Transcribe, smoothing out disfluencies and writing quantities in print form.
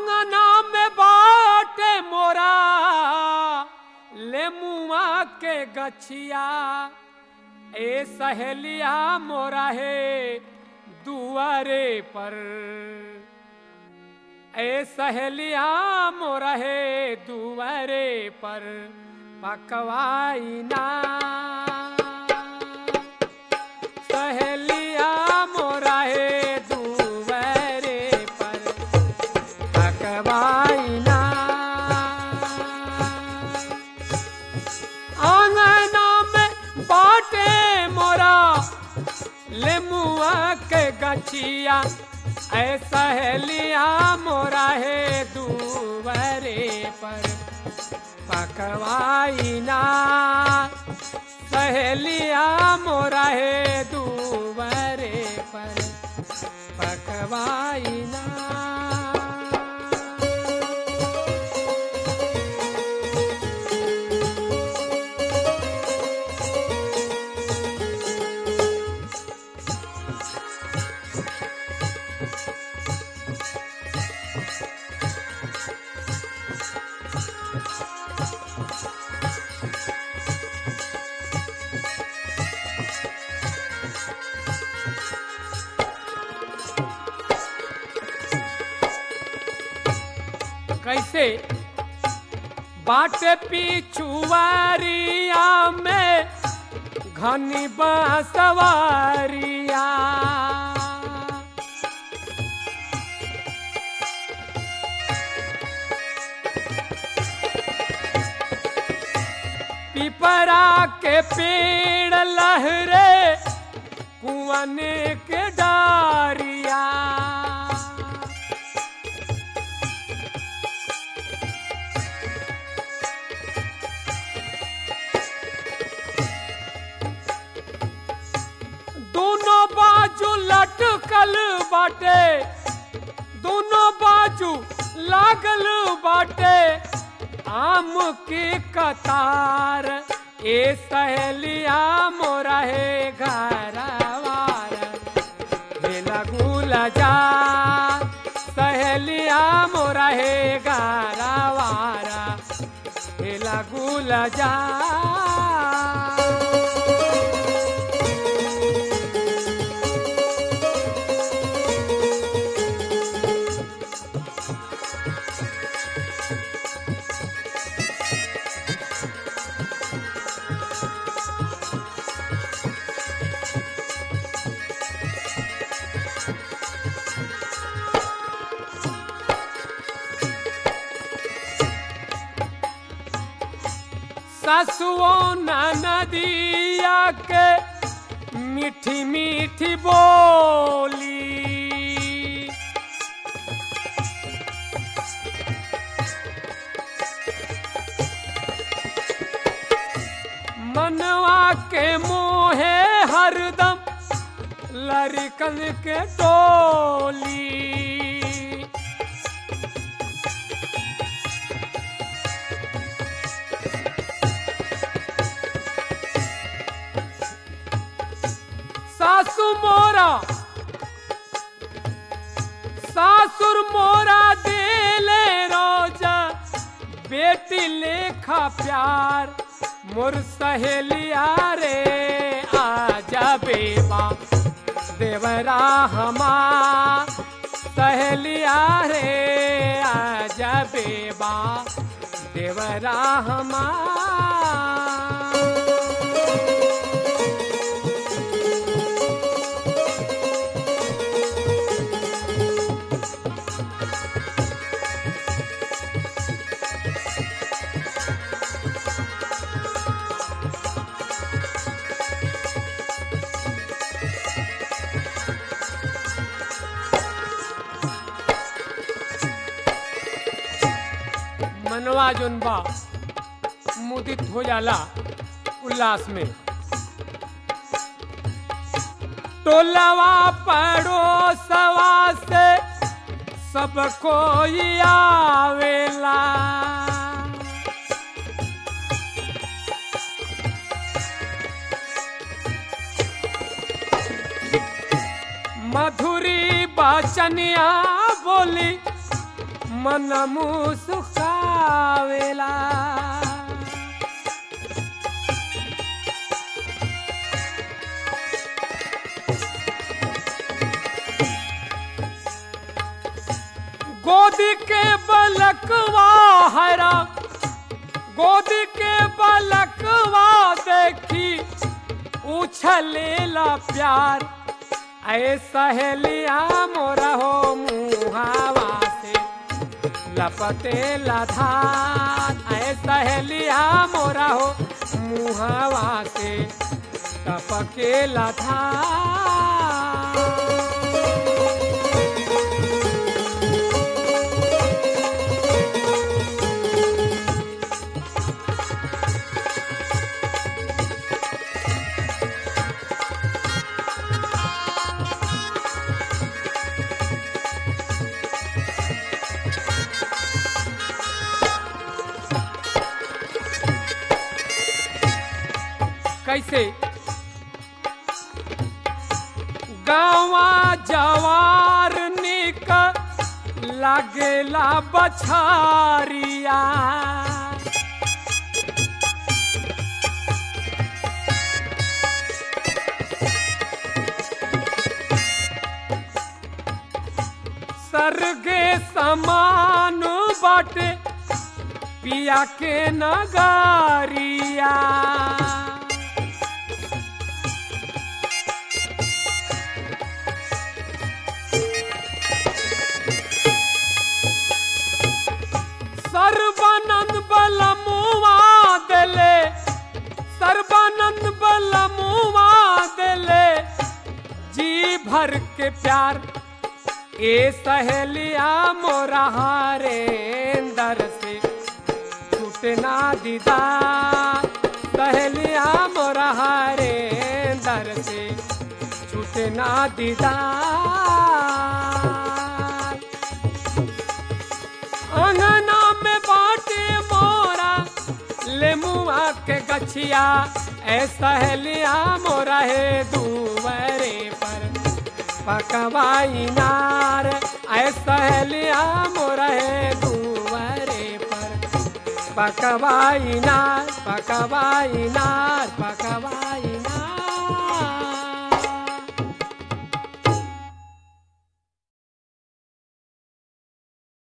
आंगना में बाटे मोरा लेमुआ के गछिया ए सहेलिया मोरा है दुआरे पर ए सहेलिया मोरा है दुआरे पर पकवाई ना सहेलिया मोरा है दुआरे पर पकवाई ना आंगना में बाटे मोरा लेमुआ के गछिया ऐ सहेलिया मोरा है दुआरे पर पकवाई ना सहेलिया मोरा है दुआरे पर पकवाई ना कैसे बाटे पिछुआरिया में घनी बांसवारिया पिपरा के पेड़ लहरे कुआने के डारिया दोनों बाजू लटकल बाटे दोनों बाजू लागल बाटे आम के कतार ए सहेलिया मोरा है घरवार हे लगूला जा सहेलिया मोरा है घरवार हे लगूला जा ससुओं नदिया के मीठी मीठी बोली मनवा के मोहे हरदम लड़कन के टोली सासुर मोरा देले रोजा बेटी लेखा प्यार मोर सहेलिया रे आजा बेबा देवरा हमा सहेलिया रे आजा बेबा देवरा हमा मनवा जुनबा मुदित हो जाला उल्लास में टोलवा पड़ोसवा से सब कोई आवेला मधुरी बचनिया बोली मन मुस्कावेला। गोदी के बलकवा हरा, गोदी के बलकवा देखी उछलेला प्यार। ऐ सहेलिया मोरा हो मुहावा से लपटेला धार। ऐ सहेलिया मोरा हो मुहावा से लपकेला धार। कैसे गावा जवार निक लागेला बछारिया। सरगे समान बाटे पिया के नगारिया। सर्वानंद बलमुआ देले, सर्वानंद बलमुआ देले जी भर के प्यार। ए सहेलिया मोरा हारे अंदर से छूटना दीदार। सहेलिया मोरा हारे अंदर से छूटना दीदार। अंगना में बाटे मोरा लेमुआ के गछिया। ऐ सहेलिया मोरा है दुवरे पर पकवाई नार। ऐ सहेलिया मोरा है दुवरे पर पकवाई नार, पकवाई नार, पकवाई नार।